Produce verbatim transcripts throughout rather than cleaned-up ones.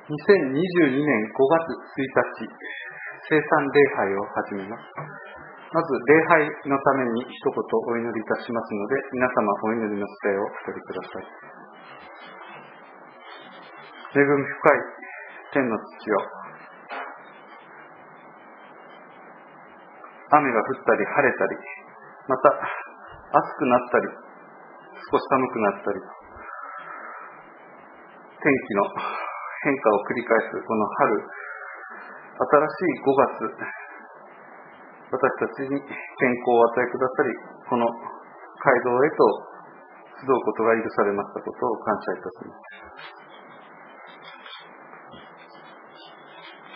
にせんにじゅうにねんごがつついたち、聖餐礼拝を始めます。まず礼拝のために一言お祈りいたしますので、皆様お祈りの機会をお取りください。恵み深い天の父よ、雨が降ったり晴れたり、また暑くなったり少し寒くなったり、天気の変化を繰り返すこの春、新しいごがつ、私たちに健康をお与えくださり、この街道へと集うことが許されましたことを感謝いたします。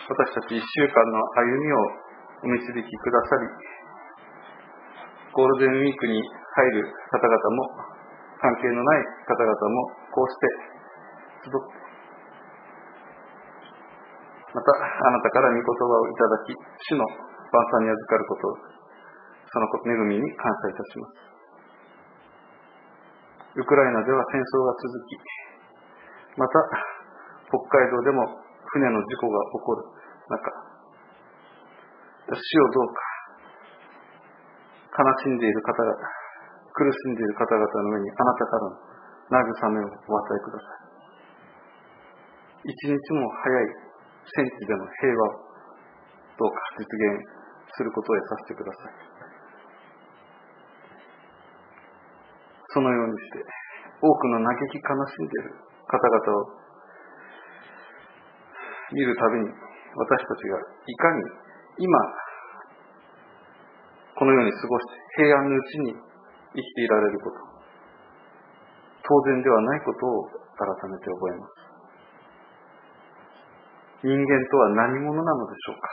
私たちいっしゅうかんの歩みをお導きくださり、ゴールデンウィークに入る方々も関係のない方々もこうして集って、またあなたから御言葉をいただき、主の晩餐に預かることを、その恵みに感謝いたします。ウクライナでは戦争が続き、また北海道でも船の事故が起こる中、主よどうか悲しんでいる方々、苦しんでいる方々の上にあなたからの慰めをお与えください。一日も早い戦地での平和をどうか実現することをさせてください。そのようにして多くの嘆き悲しんでいる方々を見るたびに、私たちがいかに今このように過ごして平安のうちに生きていられること、当然ではないことを改めて覚えます。人間とは何者なのでしょうか。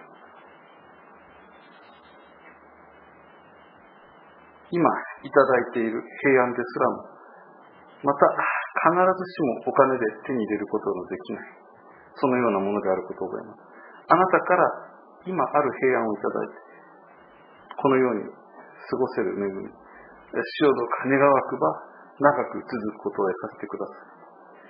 今いただいている平安ですらも、また必ずしもお金で手に入れることのできない、そのようなものであることを覚えます。あなたから今ある平安をいただいて、このように過ごせる恵み、主よどうか願わくば長く続くことをさせてください。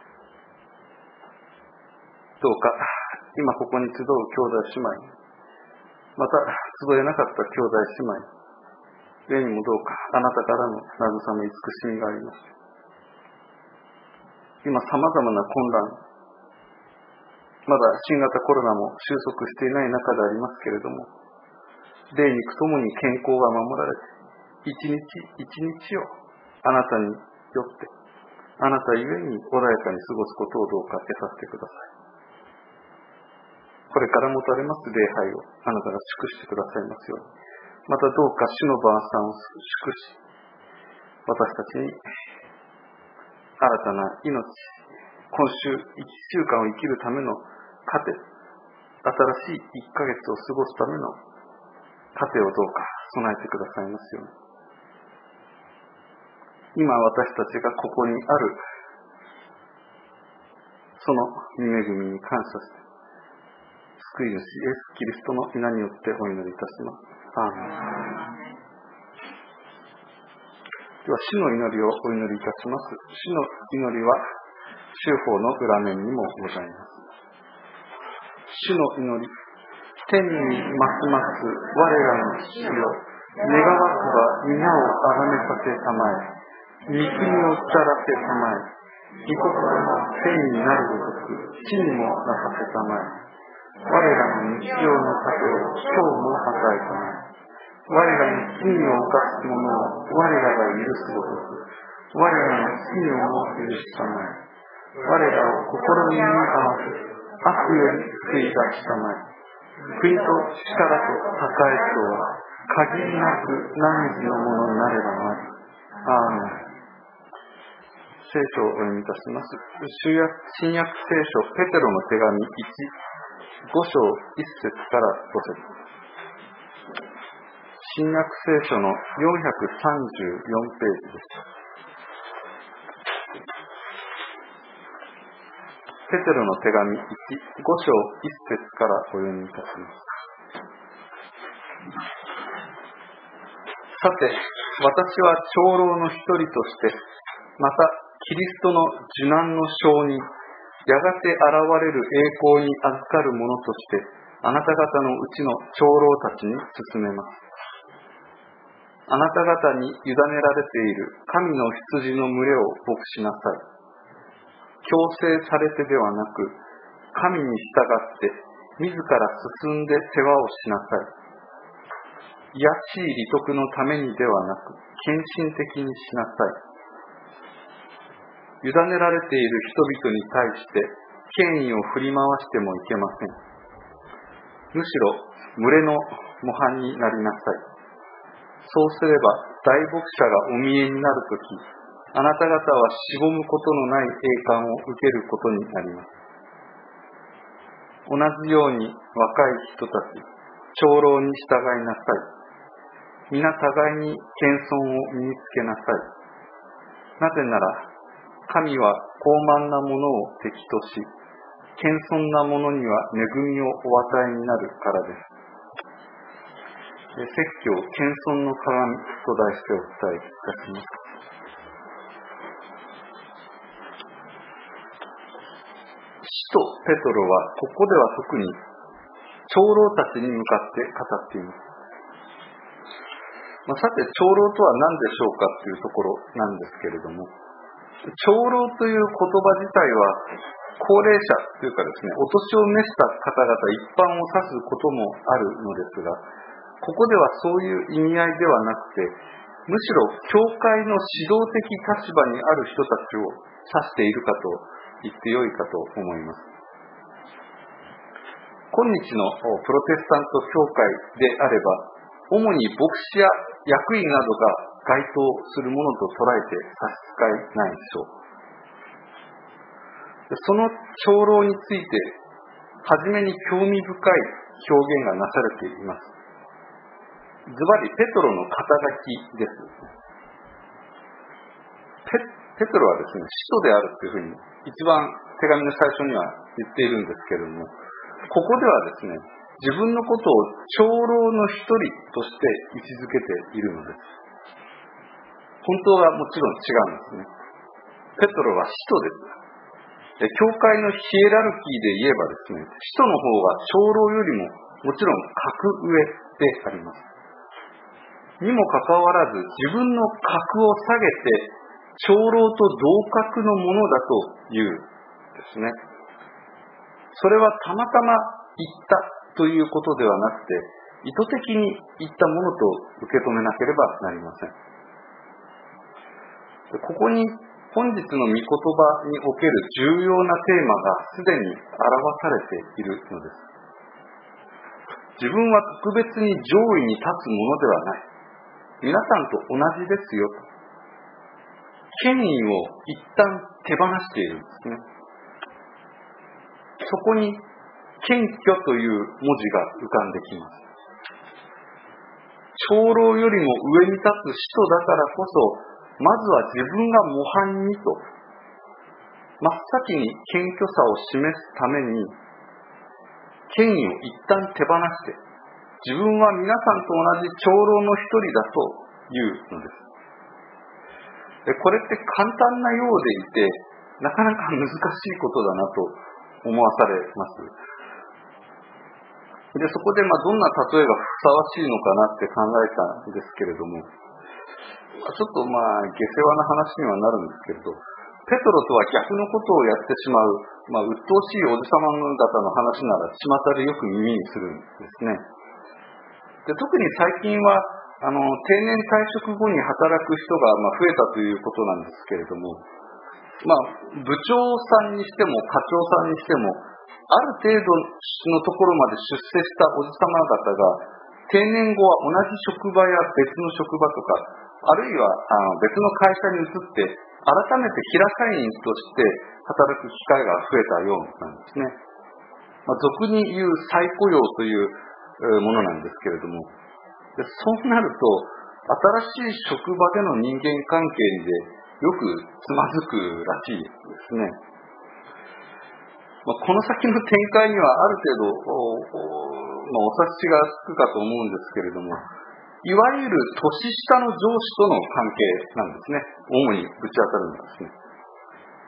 どうか今ここに集う兄弟姉妹、また集えなかった兄弟姉妹、上にもどうかあなたからの慰め慈しみがあります。今さまざまな混乱、まだ新型コロナも収束していない中でありますけれども、霊肉ともに健康が守られて、一日一日をあなたによって、あなたゆえに穏やかに過ごすことをどうか得させてください。これから持たれます礼拝をあなたが祝してくださいますように、またどうか主の晩餐を祝し、私たちに新たな命、今週いっしゅうかんを生きるための糧、新しいいっかげつを過ごすための糧をどうか備えてくださいますように。今私たちがここにあるその御恵みに感謝して、救い主イエス・キリストの皆によってお祈りいたします。アーメン。では主の祈りをお祈りいたします。主の祈りは修法の裏面にもございます。主の祈り、天にますます我らの父よ、願わくば皆をあがめさせたまえ、御国を来らせたまえ、御心が天になるごとく地にもなさせたまえ、我らの日常の糧を今日も与えたまえ、我らの罪を犯す者を我らが許すごとく、我らの罪をも許したまえ、我らを心に合わせ、悪より救い出したまえ、国と力と栄えとは限りなく汝のものになればなり。アーメン。聖書をお読みいたします。新約聖書ペテロの手紙いち、ご章いっ節からご節。新約聖書のよんひゃくさんじゅうよんページです。ペテロの手紙いち、ご章いっ節からお読みいたします。さて、私は長老の一人として、またキリストの受難の証人、 やがて現れる栄光に預かる者として、あなた方のうちの長老たちに進めます。あなた方に委ねられている神の羊の群れを牧しなさい。強制されてではなく、神に従って自ら進んで世話をしなさい。卑しい利得のためにではなく、献身的にしなさい。委ねられている人々に対して権威を振り回してもいけません。むしろ群れの模範になりなさい。そうすれば大牧者がお見えになるとき、あなた方はしぼむことのない栄冠を受けることになります。同じように若い人たち、長老に従いなさい。皆互いに謙遜を身につけなさい。なぜなら、神は傲慢な者を敵とし、謙遜な者には恵みをお与えになるからです。説教、謙遜の鏡と題してお伝えいたします。使徒ペトロはここでは特に長老たちに向かって語っています。まあ、さて、長老とは何でしょうかというところなんですけれども、長老という言葉自体は高齢者というかですね、お年を召した方々一般を指すこともあるのですが、ここではそういう意味合いではなくて、むしろ教会の指導的立場にある人たちを指しているかと言ってよいかと思います。今日のプロテスタント教会であれば、主に牧師や役員などが該当するものと捉えて差し支えないでしょう。その長老について、はじめに興味深い表現がなされています。ズバリペトロの肩書きです。ペ、ペトロはですね、使徒であるというふうに一番手紙の最初には言っているんですけれども、ここではですね、自分のことを長老の一人として位置づけているのです。本当はもちろん違うんですね。ペトロは使徒です。教会のヒエラルキーで言えばですね、使徒の方が長老よりももちろん格上であります。にもかかわらず、自分の格を下げて、長老と同格のものだというですね。それはたまたま言ったということではなくて、意図的に言ったものと受け止めなければなりません。ここに本日の御言葉における重要なテーマがすでに表されているのです。自分は特別に上位に立つものではない。皆さんと同じですよと。権威を一旦手放しているんですね。そこに謙虚という文字が浮かんできます。長老よりも上に立つ使徒だからこそ、まずは自分が模範にと、真っ先に謙虚さを示すために、権威を一旦手放して、自分は皆さんと同じ長老の一人だというのです。で、これって簡単なようでいて、なかなか難しいことだなと思わされます。で、そこでまあどんな例えがふさわしいのかなって考えたんですけれども、ちょっとまあ下世話な話にはなるんですけれど、ペトロとは逆のことをやってしまう、まあ、鬱陶しいおじさま方の話なら巷でよく耳にするんですね。で、特に最近はあの定年退職後に働く人がまあ増えたということなんですけれども、まあ、部長さんにしても課長さんにしても、ある程度のところまで出世したおじさま方が定年後は同じ職場や別の職場とか、あるいはあの別の会社に移って改めて平社員として働く機会が増えたようなんですね。まあ、俗に言う再雇用というものなんですけれども、でそうなると新しい職場での人間関係でよくつまずくらしいですね。まあ、この先の展開にはある程度 お, お, まあ、お察しがつくかと思うんですけれども、いわゆる年下の上司との関係なんですね。主にぶち当たるのはですね。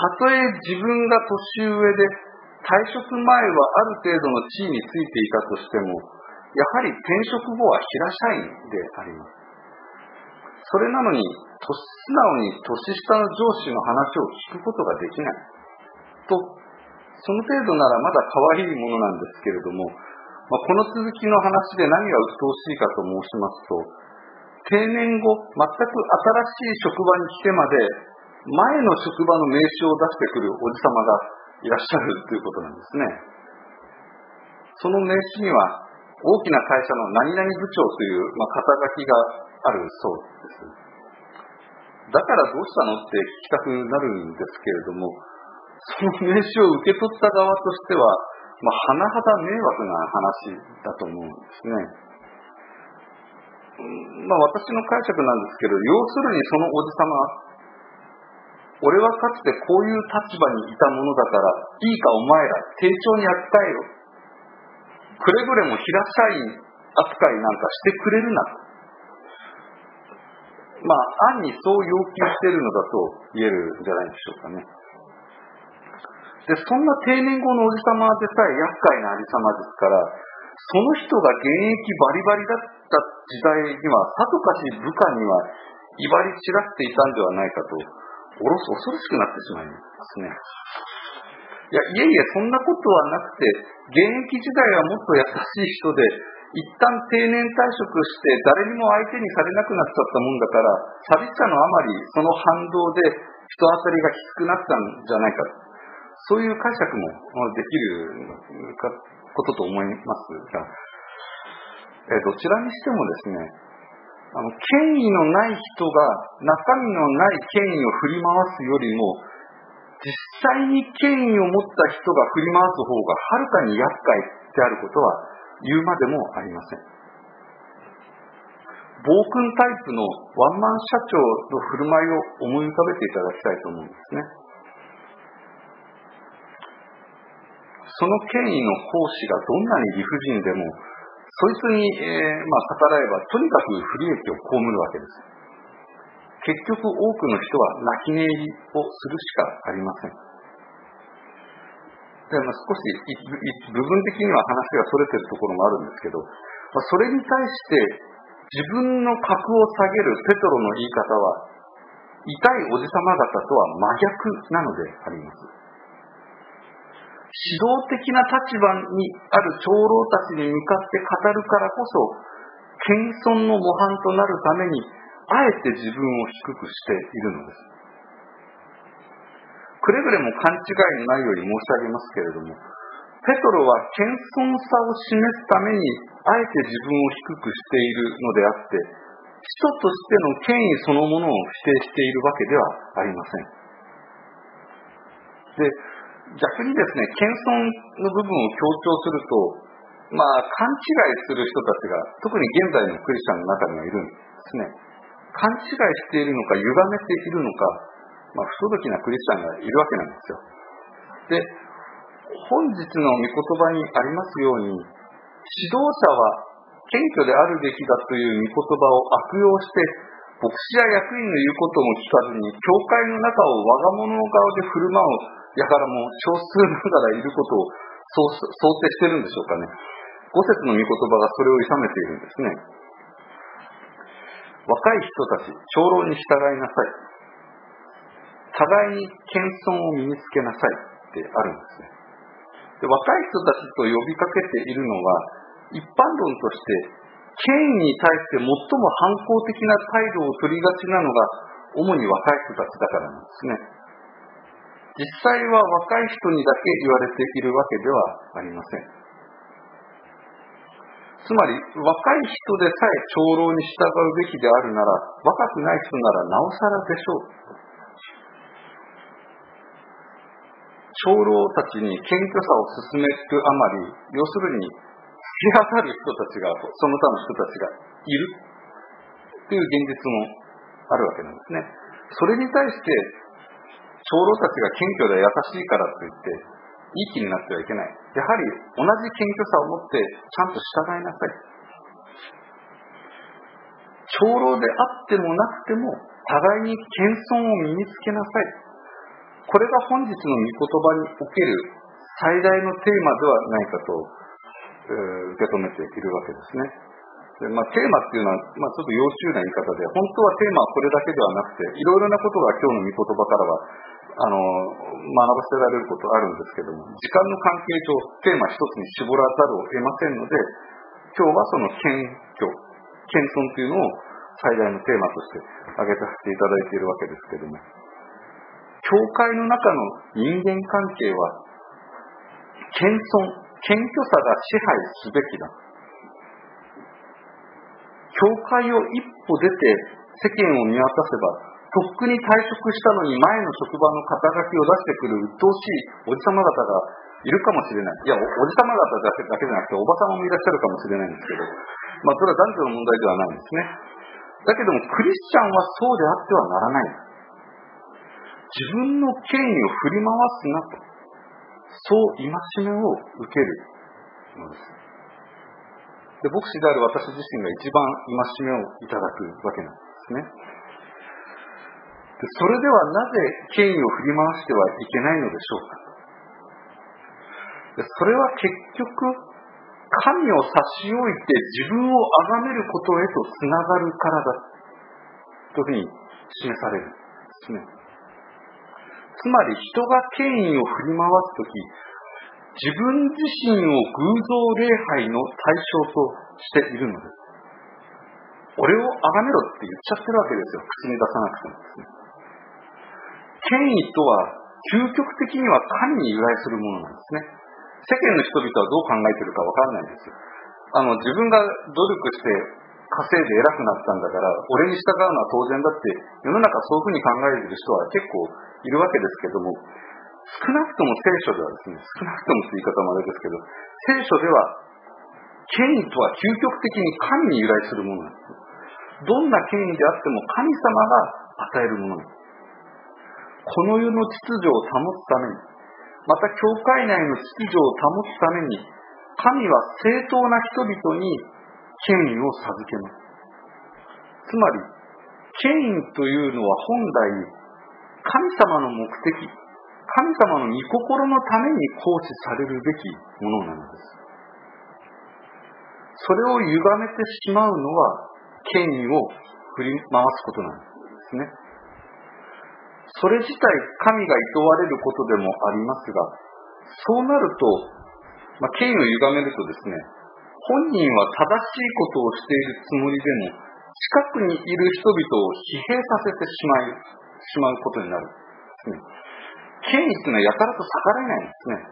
とえ自分が年上で退職前はある程度の地位についていたとしても、やはり転職後は平社員であります。それなのに、素直に年下の上司の話を聞くことができないと、その程度ならまだ可愛いものなんですけれども、まあ、この続きの話で何が鬱陶しいかと申しますと、定年後、全く新しい職場に来てまで、前の職場の名刺を出してくるおじさまがいらっしゃるということなんですね。その名刺には、大きな会社の何々部長という、まあ、肩書きがあるそうです。だからどうしたのって聞きたくなるんですけれども、その名刺を受け取った側としては、まあ、甚だ迷惑な話だと思うんですね。まあ、私の解釈なんですけど、要するにそのおじさま、俺はかつてこういう立場にいたものだから、いいかお前ら、丁重に扱えよ。くれぐれも平社員扱いなんかしてくれるなと。まあ、暗にそう要求しているのだと言えるんじゃないでしょうかね。で、そんな定年後のおじさまでさえ厄介なありさまですから、その人が現役バリバリだった時代には、さぞかし部下には威張り散らしていたんではないかと、おろす恐ろしくなってしまいますね。いや、いえいえ、そんなことはなくて、現役時代はもっと優しい人で、一旦定年退職して誰にも相手にされなくなっちゃったもんだから、寂しさのあまりその反動で人当たりがきつくなったんじゃないか、そういう解釈もできることと思いますが、えどちらにしてもですね、あの権威のない人が中身のない権威を振り回すよりも、実際に権威を持った人が振り回す方がはるかに厄介であることは言うまでもありません。暴君タイプのワンマン社長の振る舞いを思い浮かべていただきたいと思うんですね。その権威の行使がどんなに理不尽でも、そいつに、えーまあ、逆らえばとにかく不利益を被るわけです。結局多くの人は泣き寝入りをするしかありません。でまあ、少し部分的には話がそれているところもあるんですけど、まあ、それに対して自分の格を下げるペトロの言い方は、痛いおじさま方とは真逆なのであります。指導的な立場にある長老たちに向かって語るからこそ、謙遜の模範となるために、あえて自分を低くしているのです。くれぐれも勘違いのないように申し上げますけれども、ペトロは謙遜さを示すために、あえて自分を低くしているのであって、人としての権威そのものを否定しているわけではありません。で、逆にですね、謙遜の部分を強調すると、まあ、勘違いする人たちが、特に現在のクリスチャンの中にはいるんですね。勘違いしているのか、歪めているのか、まあ、不届きなクリスチャンがいるわけなんですよ。で、本日の御言葉にありますように、指導者は謙虚であるべきだという御言葉を悪用して、牧師や役員の言うことも聞かずに、教会の中を我が物顔で振る舞うやからも少数ながらいることを想定しているんでしょうかね。五節の御言葉がそれを諌めているんですね。若い人たち、長老に従いなさい。互いに謙遜を身につけなさいってあるんですね。で、若い人たちと呼びかけているのは、一般論として権威に対して最も反抗的な態度を取りがちなのが主に若い人たちだからなんですね。実際は若い人にだけ言われているわけではありません。つまり若い人でさえ長老に従うべきであるなら、若くない人ならなおさらでしょう。長老たちに謙虚さを進めるあまり、要するに突き当たる人たちが、その他の人たちがいるという現実もあるわけなんですね。それに対して長老たちが謙虚で優しいからといっていい気になってはいけない。やはり同じ謙虚さを持ってちゃんと従いなさい。長老であってもなくても互いに謙遜を身につけなさい。 これが本日の御言葉における最大のテーマではないかと、えー、受け止めているわけですね。でまあ、テーマっていうのは、まあ、ちょっと要注意な言い方で、本当はテーマはこれだけではなくて、いろいろなことが今日の御言葉からはあの学ばせられることあるんですけども、時間の関係上テーマ一つに絞らざるを得ませんので、今日はその謙虚、謙遜というのを最大のテーマとして挙げさせていただいているわけですけども、教会の中の人間関係は謙遜、謙虚さが支配すべきだ。教会を一歩出て世間を見渡せば、とっくに退職したのに前の職場の肩書きを出してくる鬱陶しいおじさま方がいるかもしれない。いや、おじさま方だけじゃなくて、おばさまもいらっしゃるかもしれないんですけど、まあ、それは男女の問題ではないんですね。だけども、クリスチャンはそうであってはならない。自分の権威を振り回すなと、そう戒めを受けるのです。で、牧師である私自身が一番戒めをいただくわけなんですね。でそれではなぜ権威を振り回してはいけないのでしょうか。でそれは結局、神を差し置いて自分を崇めることへとつながるからだというふうに示されるんですね。つまり人が権威を振り回すとき、自分自身を偶像礼拝の対象としているのです。俺を崇めろって言っちゃってるわけですよ。口に出さなくてもですね。権威とは究極的には神に由来するものなんですね。世間の人々はどう考えてるかわからないんですよ。あの自分が努力して稼いで偉くなったんだから俺に従うのは当然だって世の中そういうふうに考えている人は結構いるわけですけども、少なくとも聖書ではですね、少なくともという言い方もあれですけど、聖書では権威とは究極的に神に由来するものなんです。どんな権威であっても神様が与えるものなんです。この世の秩序を保つために、また教会内の秩序を保つために、神は正当な人々に権威を授けます。つまり、権威というのは本来、神様の目的、神様の御心のために行使されるべきものなのです。それを歪めてしまうのは、権威を振り回すことなんですね。それ自体、神が厭われることでもありますが、そうなると、まあ、権威を歪めるとですね、本人は正しいことをしているつもりでも、近くにいる人々を疲弊させてしまい、しまうことになるんですね。権威というのはやたらと逆らえないんですね。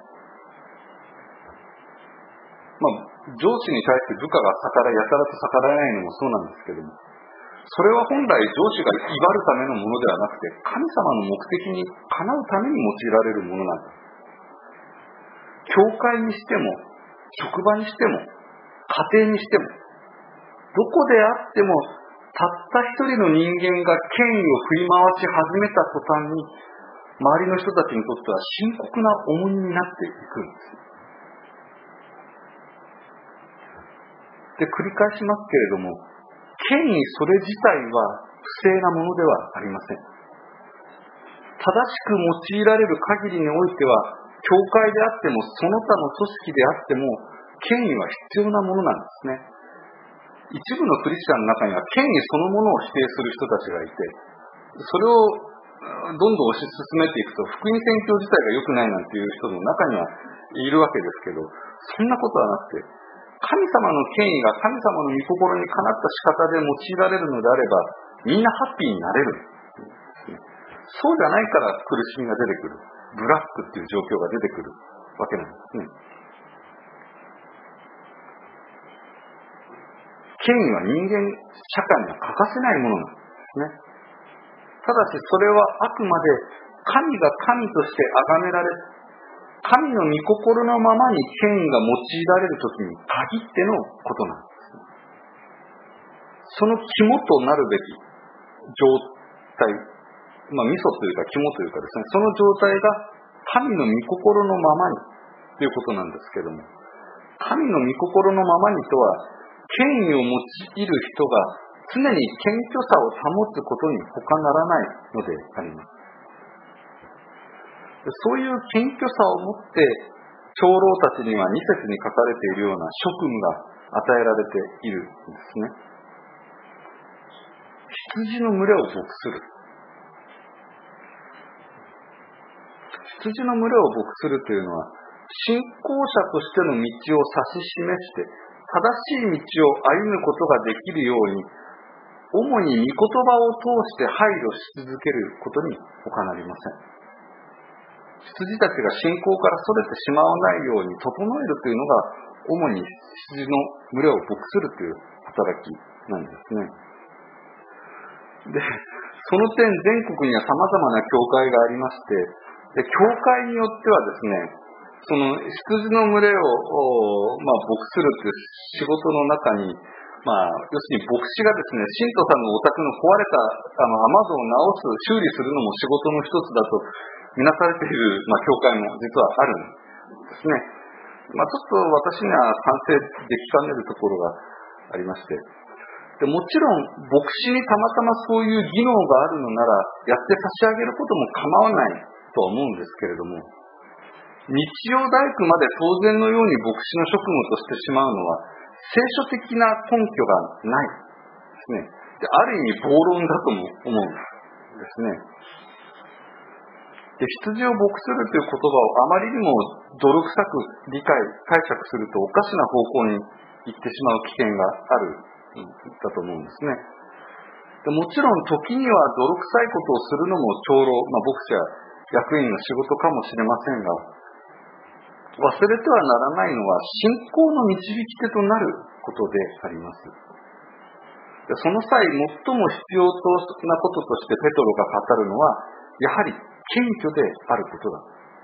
まあ、上司に対して部下が逆らい、やたらと逆らえないのもそうなんですけども、それは本来上司が威張るためのものではなくて、神様の目的にかなうために用いられるものなんです。教会にしても、職場にしても、家庭にしても、どこであっても、たった一人の人間が権威を振り回し始めた途端に、周りの人たちにとっては深刻な重荷になっていくんです。で、繰り返しますけれども、権威それ自体は不正なものではありません。正しく用いられる限りにおいては、教会であってもその他の組織であっても、権威は必要なものなんですね。一部のクリスチャンの中には権威そのものを否定する人たちがいて、それをどんどん推し進めていくと、福音宣教自体が良くないなんていう人の中にはいるわけですけど、そんなことはなくて、神様の権威が神様の御心にかなった仕方で用いられるのであれば、みんなハッピーになれる。そうじゃないから苦しみが出てくる。ブラックっていう状況が出てくるわけなんですね。権威は人間社会には欠かせないものなんですね。ただしそれはあくまで神が神として崇められ、神の御心のままに権威が用いられるときに限ってのことなんです。その肝となるべき状態、まあミソというか肝というかですね、その状態が神の御心のままにということなんですけども、神の御心のままにとは、権威を用いる人が常に謙虚さを保つことに他ならないのであります。 そういう謙虚さを持って長老たちにはに節に書かれているような職務が与えられているんですね。羊の群れを牧する。羊の群れを牧するというのは、信仰者としての道を指し示して、正しい道を歩むことができるように、主に御言葉を通して配慮し続けることに他なりません。羊たちが信仰からそれてしまわないように整えるというのが、主に羊の群れを牧するという働きなんですね。で、その点、全国には様々な教会がありまして、で、教会によってはですね、その羊の群れを、まあ、牧するという仕事の中に、まあ、要するに牧師がですね、信徒さんのお宅の壊れたあの雨戸を直す、修理するのも仕事の一つだとみなされている、まあ、教会も実はあるんですね。まあ、ちょっと私には賛成できかねるところがありまして、でもちろん牧師にたまたまそういう技能があるのならやって差し上げることも構わないとは思うんですけれども、日曜大工まで当然のように牧師の職務としてしまうのは聖書的な根拠がないですね。で、ある意味暴論だとも思うんですね。で、羊を牧するという言葉をあまりにも泥臭く理解解釈するとおかしな方向に行ってしまう危険があるだと思うんですね。で、もちろん時には泥臭いことをするのも長老、まあ、牧師や役員の仕事かもしれませんが、忘れてはならないのは信仰の導き手となることであります。で、その際、最も必要なこととしてペトロが語るのは、やはり謙虚であること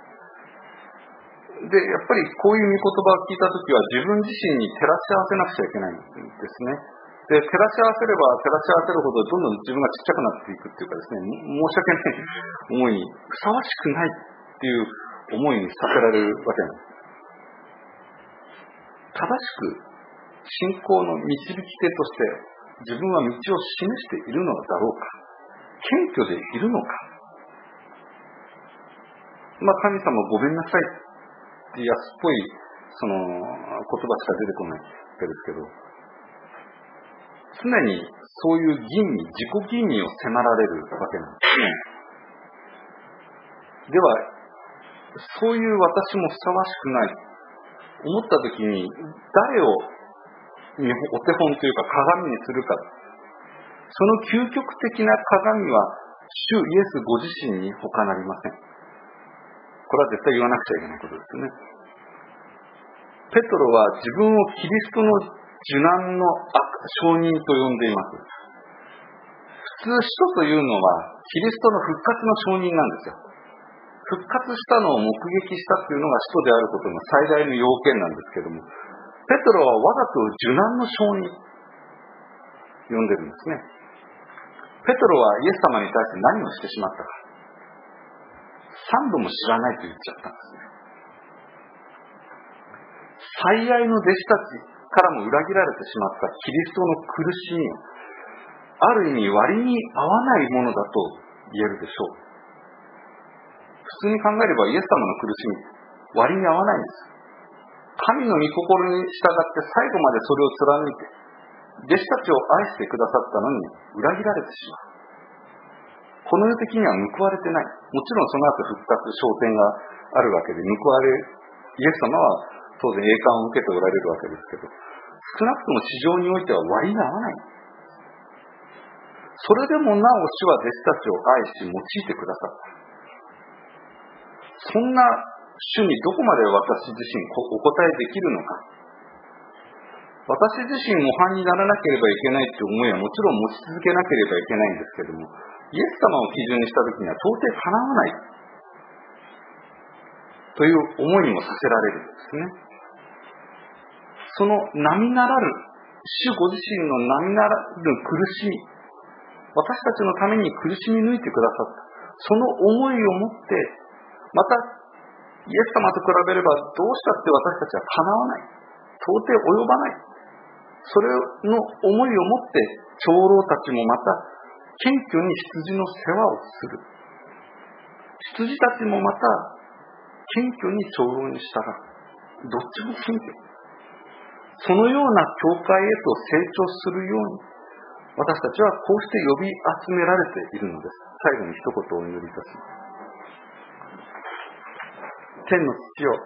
だ。で、やっぱりこういう御言葉を聞いたときは自分自身に照らし合わせなくちゃいけないんですね。で、照らし合わせれば照らし合わせるほどどんどん自分がちっちゃくなっていくっていうかですね、申し訳ない思いに、ふさわしくないっていう思いにさせられるわけなんです。正しく信仰の導き手として自分は道を示しているのだろうか、謙虚でいるのか、まあ神様ごめんなさいって安っぽいその言葉しか出てこないわけですけど、常にそういう吟味、自己吟味を迫られるわけなんですね。では、そういう私もふさわしくない思ったときに誰をお手本というか鏡にするか、その究極的な鏡は主イエスご自身に他なりません。これは絶対言わなくちゃいけないことですね。ペトロは自分をキリストの受難の証人と呼んでいます。普通使徒というのはキリストの復活の証人なんですよ。復活したのを目撃したというのが使徒であることの最大の要件なんですけども、ペトロは我が子を受難の証人呼んでるんですね。ペトロはイエス様に対して何をしてしまったか、三度も知らないと言っちゃったんですね。最愛の弟子たちからも裏切られてしまったキリストの苦しみを、ある意味割に合わないものだと言えるでしょう。普通に考えればイエス様の苦しみ、割に合わないんです。神の御心に従って最後までそれを貫いて、弟子たちを愛してくださったのに裏切られてしまう。この世的には報われてない。もちろんその後復活、昇天があるわけで、報われ、イエス様は当然栄冠を受けておられるわけですけど、少なくとも市場においては割に合わない。それでもなお主は弟子たちを愛し用いてくださった。そんな主にどこまで私自身お答えできるのか。私自身模範にならなければいけないという思いはもちろん持ち続けなければいけないんですけれども、イエス様を基準にしたときには到底叶わないという思いにもさせられるんですね。その並ならる、主ご自身の並ならる苦しみ、私たちのために苦しみ抜いてくださった。その思いを持って、またイエス様と比べればどうしたって私たちは叶わない。到底及ばない。それの思いを持って長老たちもまた謙虚に羊の世話をする。 羊たちもまた謙虚に長老に従う。どっちも謙虚。そのような教会へと成長するように、私たちはこうして呼び集められているのです。最後に一言お祈りいたします。天の父よ、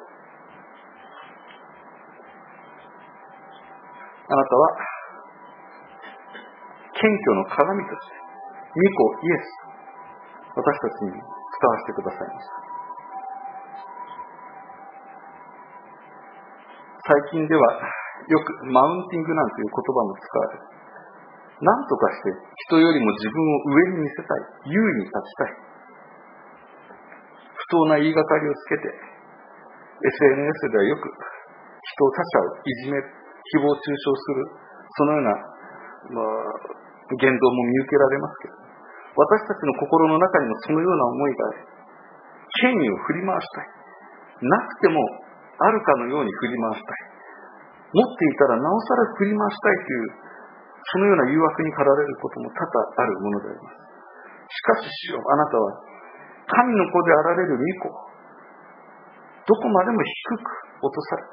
あなたは謙虚の鏡として御子イエス、私たちに使わせてくださいました。最近ではよくマウンティングなんていう言葉も使われる。何とかして人よりも自分を上に見せたい、優位に立ちたい。不当な言いがかりをつけて エスエヌエス ではよく人を他者をいじめる、誹謗中傷する、そのような、まあ、言動も見受けられますけど、私たちの心の中にもそのような思いがあり、権威を振り回したい、なくてもあるかのように振り回したい、持っていたらなおさら振り回したいというそのような誘惑に駆られることも多々あるものであります。しかし主よ、あなたは神の子であられる御子、どこまでも低く落とされ、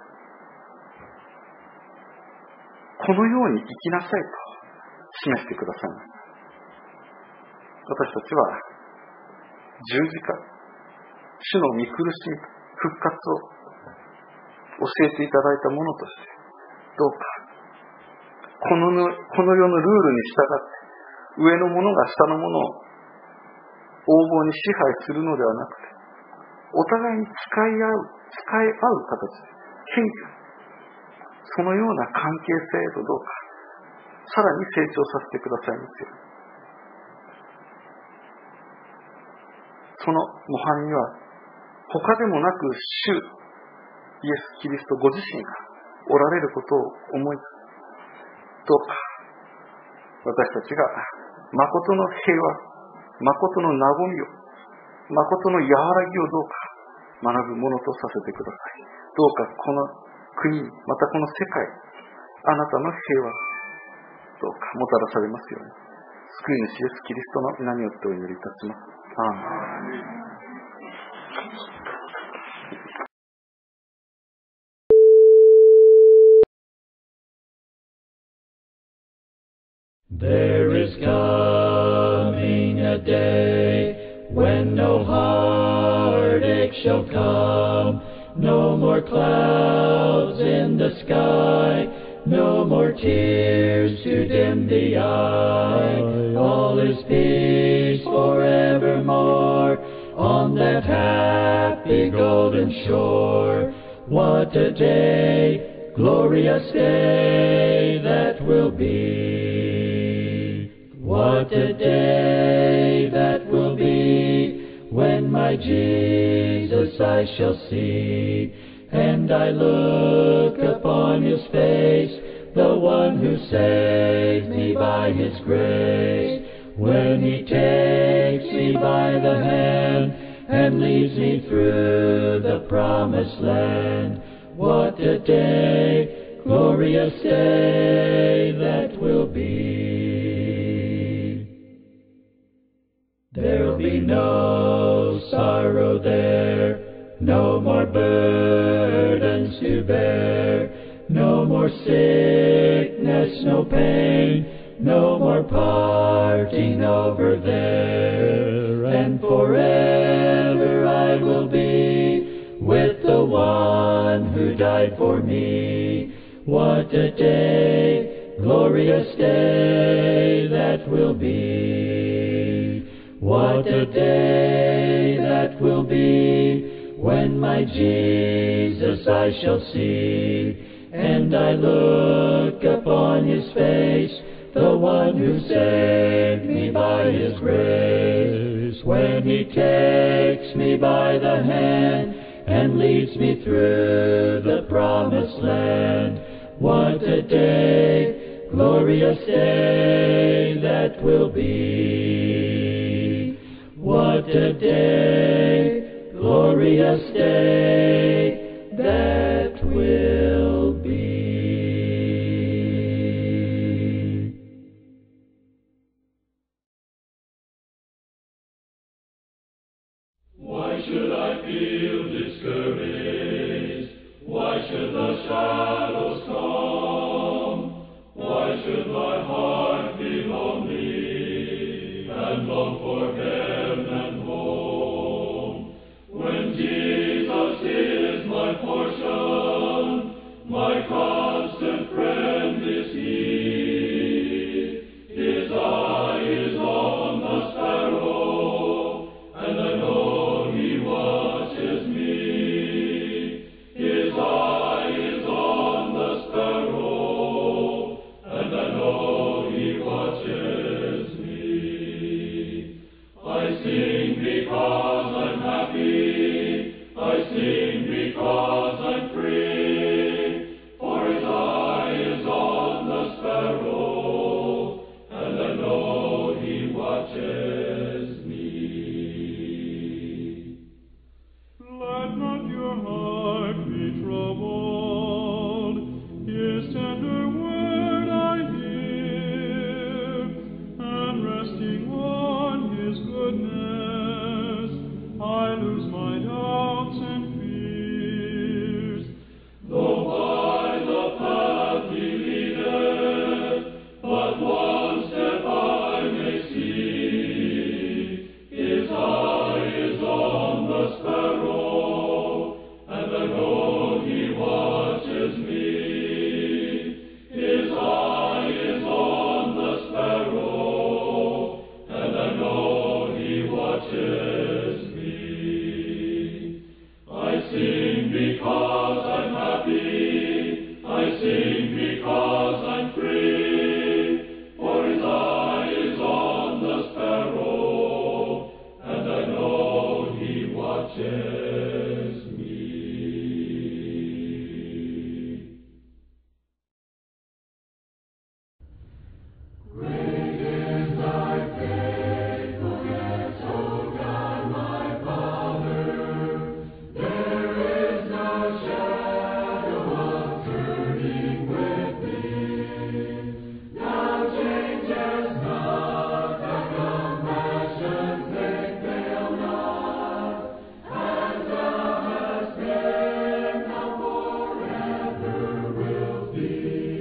このように生きなさいと示してくださいます。私たちは十字架、主の御苦しみ、復活を教えていただいたものとして、どうかこの、この世のルールに従って上の者が下の者を横暴に支配するのではなくて、お互いに使い合う、使い合う形で謙虚、そのような関係性へとどうかさらに成長させてくださいますように。その模範には他でもなく主イエス・キリストご自身がおられることを思い、どうか私たちが誠の平和、誠の和みを、誠の和らぎをどうか学ぶものとさせてください。どうかこの国、またこの世界、あなたの平和、どうかもたらされますように。救い主イエス・キリストの皆によってお祈りいたします。アーメン。 There is coming a day when no heartache shall come, no more clouds in the sky, no more tears to dim the eye. All is peace forevermore on that happy golden shore. What a day, glorious day that will be. What a day that will be when my Jesus I shall see, and I look upon His face, the one who saved me by His grace. When He takes me by the hand and leads me through the promised land. What a day, glorious day that will be. There'll be no sorrow there, no more burdens to bear, no more sickness, no pain, no more parting over there, and forever I will be with the one who died for me. What a day, glorious day that will be. What a day that will be when my Jesus I shall see, and I look upon His face, the one who saved me by His grace. When He takes me by the hand and leads me through the promised land. What a day, glorious day that will be. What a day, glorious day that will be. your heart be troubled. His tender word I hear, and resting on His goodness, I lose my doubts and fears. Though by the path He leadeth, but one step I may see, His eye is on the sparrow, and I know He watches me. His eye is on the sparrow, and I know He watches me. I sing because I'm happy, I sing because I'm free, for His eye is on the sparrow, and I know He watches me. Great is thy faithfulness, O God my Father. There is no shadow of turning with Thee. Thou changest not, Thy compassions they fail not. As Thou hast been, Thou forever wilt be.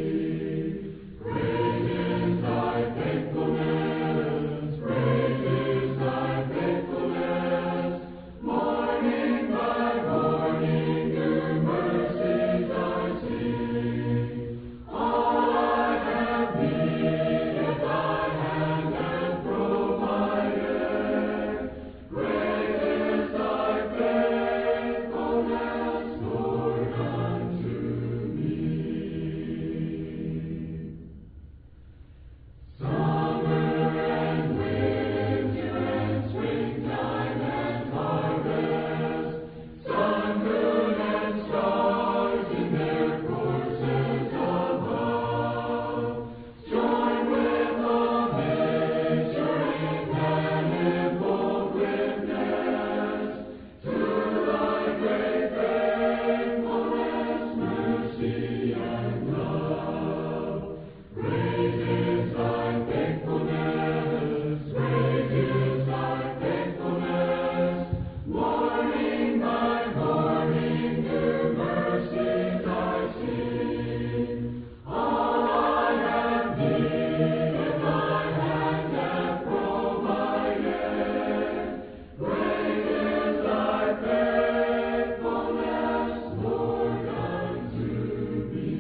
Great is Thy faithfulness, great is Thy faithfulness. Morning by morning, new mercies I see. All I have needed, Thy hand hath provided. Great is Thy faithfulness, Lord, unto me. Summer and winter and springtime and harvest, sun, moon, and stars in their courses above, join with all nature in manifold witness to Thy great faithfulness, mercy, and love. Great is Thy faithfulness, great is Thy faithfulness. Morning by morning, new mercies I see. All I have needed, Thy hand hath provided. Great is Thy faithfulness, Lord, unto me.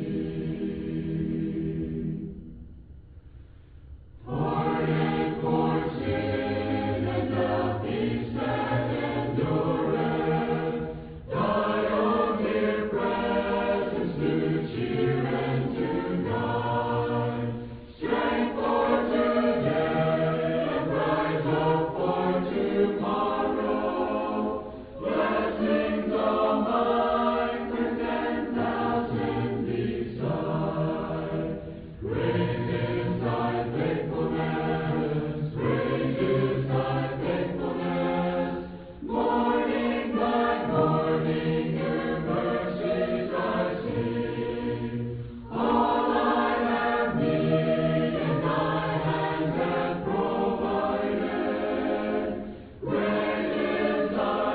Pardon for sin and the peace that endureth, Thy own dear presence to cheer and to guide, strength for today and bright hope for tomorrow, blessings all mine with ten thousand beside. Great is Thy faithfulness, great is Thy faithfulness. Morning by morning, new mercies I see. All I have needed, Thy hand hath provided. Great is Thy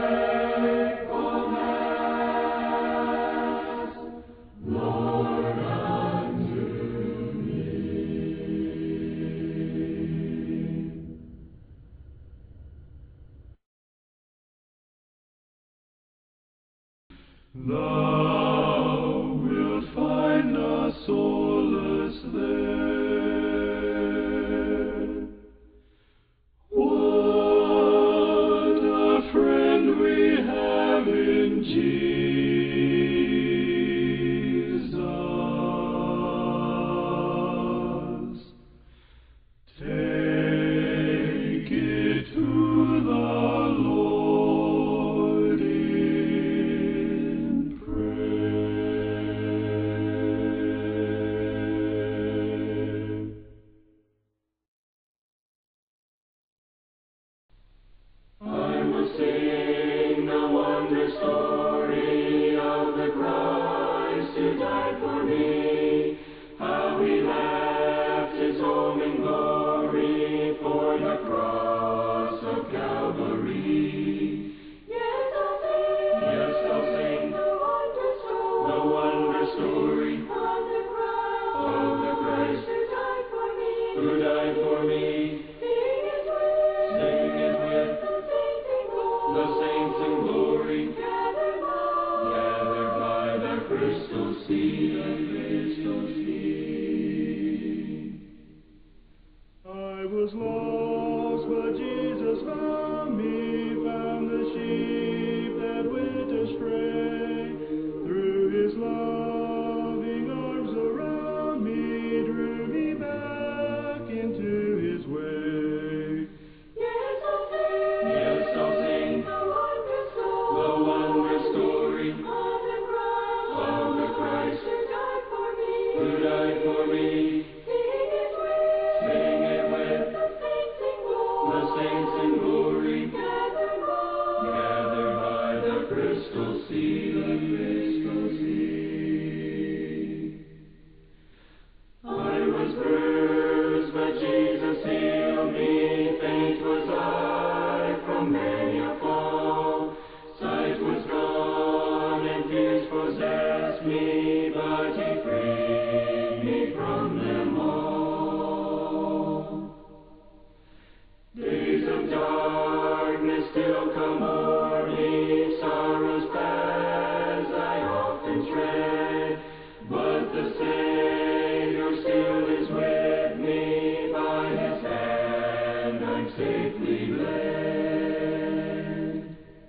faithfulness, Lord, unto me. Thou wilt find us solace there. What a friend we have in Jesus. Take it to the Lord in prayer. I will sing the wondrous story who died for me. How he left his home in glory for the cross of Calvary. Yes, I'll sing. Yes, I'll sing The wonder story. the wonder story Of the Christ. of the Christ Who died for me. who died for me. Sing it with. Sing it with The saints in glory. the saints in glory, Gathered by. gathered by the crystal sea. The crystal sea. I was lost, but Jesus found me, found the sheep that went astray. Through his loving arms around me, drew me back into his way. Yes, I'll sing. Yes, I'll sing The wonder story. the wonder story Of the Christ. of the Christ Who died for me. who died for me. Sing it with. Sing it with The saints in glory. the saints in glory, Gathered by. gathered by the crystal sea. The crystal sea. I was bruised, but Jesus healed me. Faint was I from many a fall. Sight was gone and fears possessed me, but he freed me from them all. Days of darkness still come o'er me, sorrows pass, I often tread, but the Savior still is with me, by his hand I'm safely led.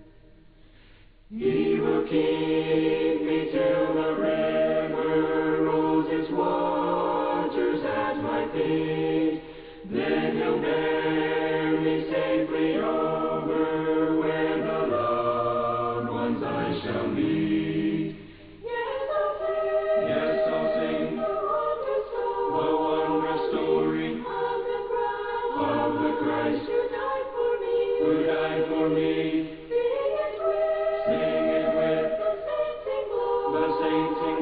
He will keep me till the river rolls its waters at my feet, then he'll bear me safely over where the loved ones I shall meet. Yes, I'll sing. Yes, I'll sing The wonder story. the wonder story Of the Christ. of the Christ Who died for me. who died for me. Sing it with. Sing it with The saints in glory. the saints in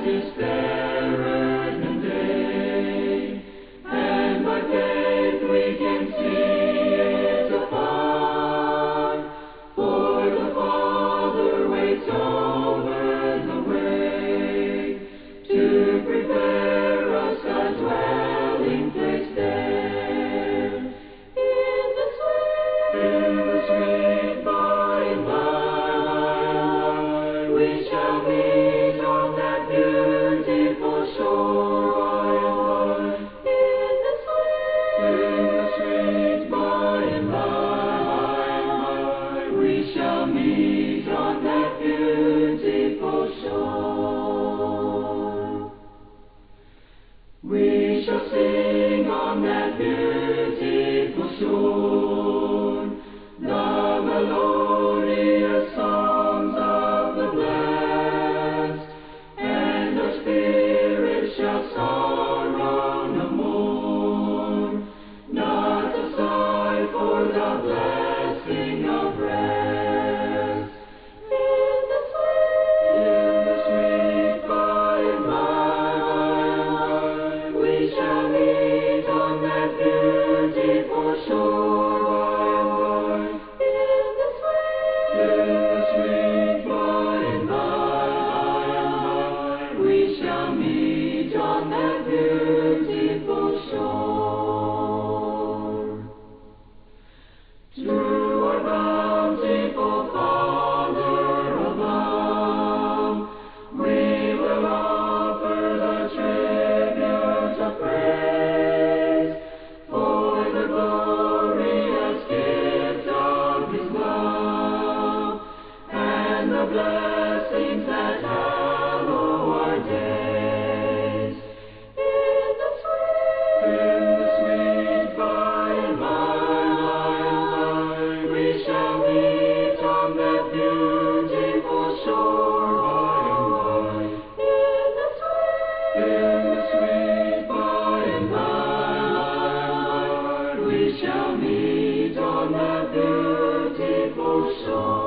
that is fairer than day, and by faith we can see it afar, for the Father waits over the way to prepare us a dwelling place there. In the sweet, In the sweet by and by, we shall meet on that beautiful shore by and by. in the sweet, In the sweet by and by, we shall meet on that beautiful shore. We shall sing on that beautiful shore the melodious songs of the blessed, and our spirits shall sorrow no more, not a sigh for the blessing of rest. in the sweet, In the sweet by and by, we shall meet on that beautiful shore by and by. in the sweet, In the sweet by and by, we shall meet on that beautiful shore. To our bountiful Father above, we will offer the tribute of praise for the glorious gift of His love and the blessings that hallow our days. in the sweet, In the sweet by and by, we shall meet on that beautiful shore by and by. in the sweet, In the sweet by and by, we shall meet on that beautiful shore.